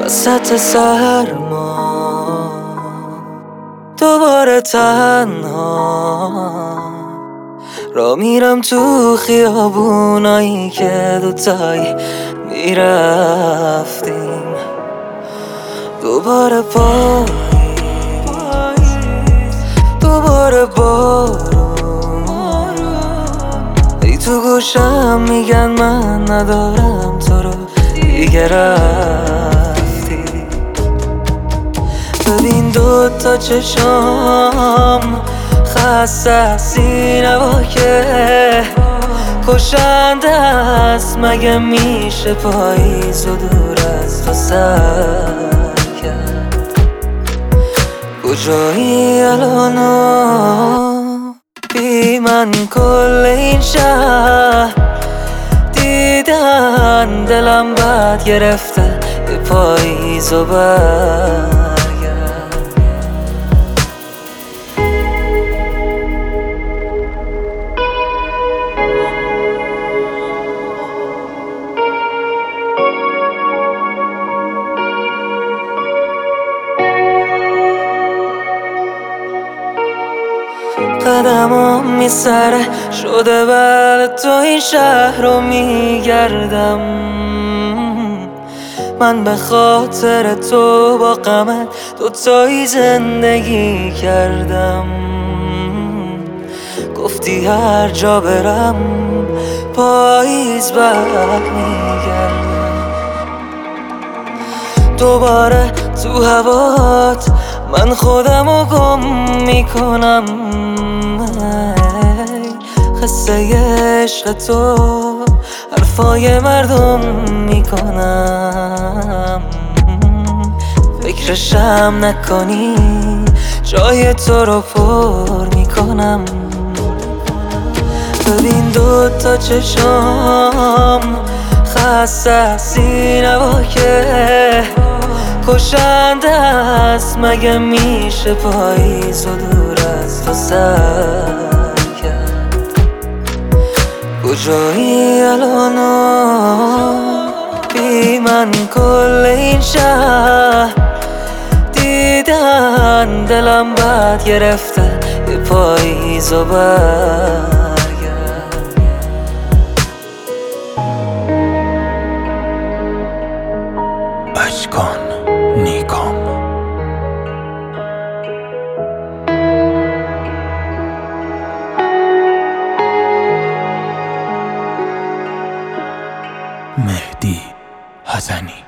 وسط سرما دوباره تنها را میرم تو خیابونایی که دوتایی میرفتیم. دوباره پاییز، دوباره بارون، ای تو گوشم میگن من ندارم تو رو دیگه رفتی. ببین دوتا چشام خسته سینه با که کشنده است. مگه میشه پاییز و دور از تو سر کرد؟ کجایی الانو بی من کل این شهر دیدن دلم بد گرفته یه پاییز و برگرد. قدمم میسره شده بعد تو این شهر رو میگردم. من به خاطر تو با غمت دوتایی زندگی کردم. گفتی هر جا برم پاییز بعد میگردم. دوباره تو هوات من خودمو گم میکنم. قصه عشق تو حرفای مردم میکنم. فکرشم نکنی جای تو رو پر میکنم. ببین دوتا چشام خسته سینه با که کشنده است. مگه میشه پاییز و دور از تو سر کرد؟ کجایی الانو بی من کل این شهر دیدن دلم بد گرفته یه پاییز و برگرد. اشکان نیکام مهدی حسنی.